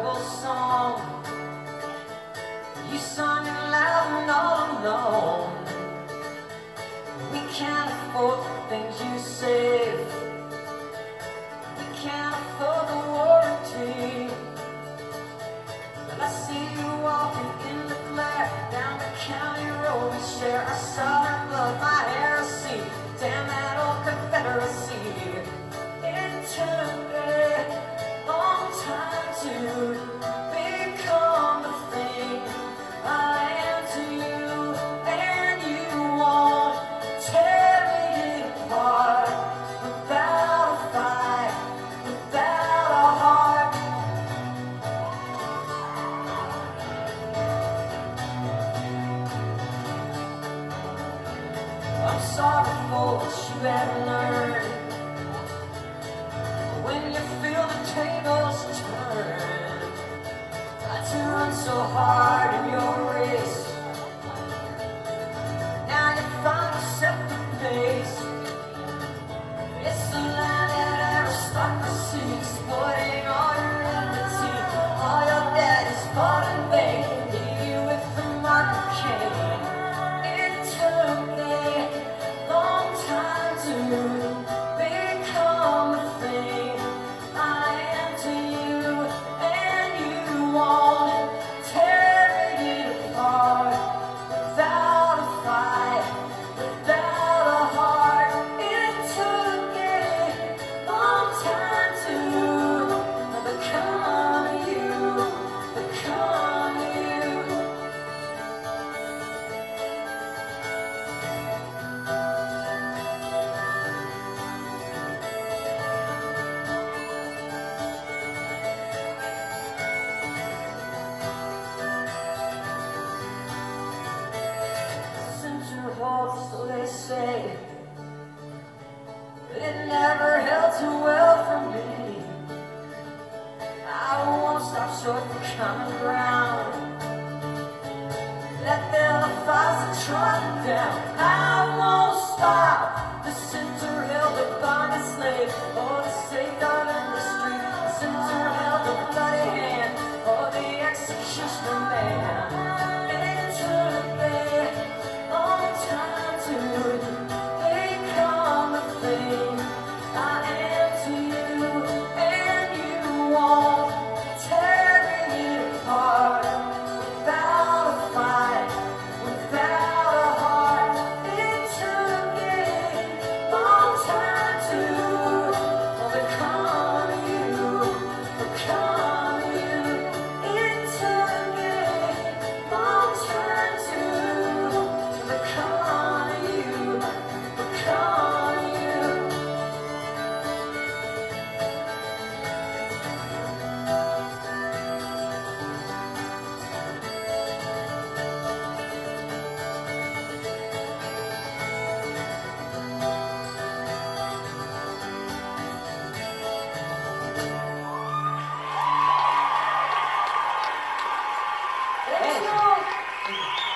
rebel song. You sung it loud and all alone. We can't afford the things you say. We can't afford the warranty. But I see you walking in the flare down the county road we share. I saw her blood, my heresy. Damn that old Confederacy. It took a long time to become the thing I am to you, and you won't tear me apart without a fight, without a heart. I'm sorry for what you have learned. When you feel the tables turn, tried to run so hard in your race. Now you find yourself the pace. It's the land that aristocracy, exploiting all your enmity. All your debt is fought in vain, leave you with the mark of Cain. It took a long time to become the thing I am to you, and you won't tear it apart without a fight, without a heart. It took a long time to become you, become you. Center holds, so they say, but it never held too well for me. I won't stop short of common ground. Let there the fires are trodden down. I won't stop. The center held the bond and slave, or the safeguard in the street. The center held the bloody hand, or the executioner man. It took a long time to become the thing I am to you, and you won't tear it apart without a fight, without a heart. It took a long time to become you, become you. It took a long time to become you, become you. Thank you.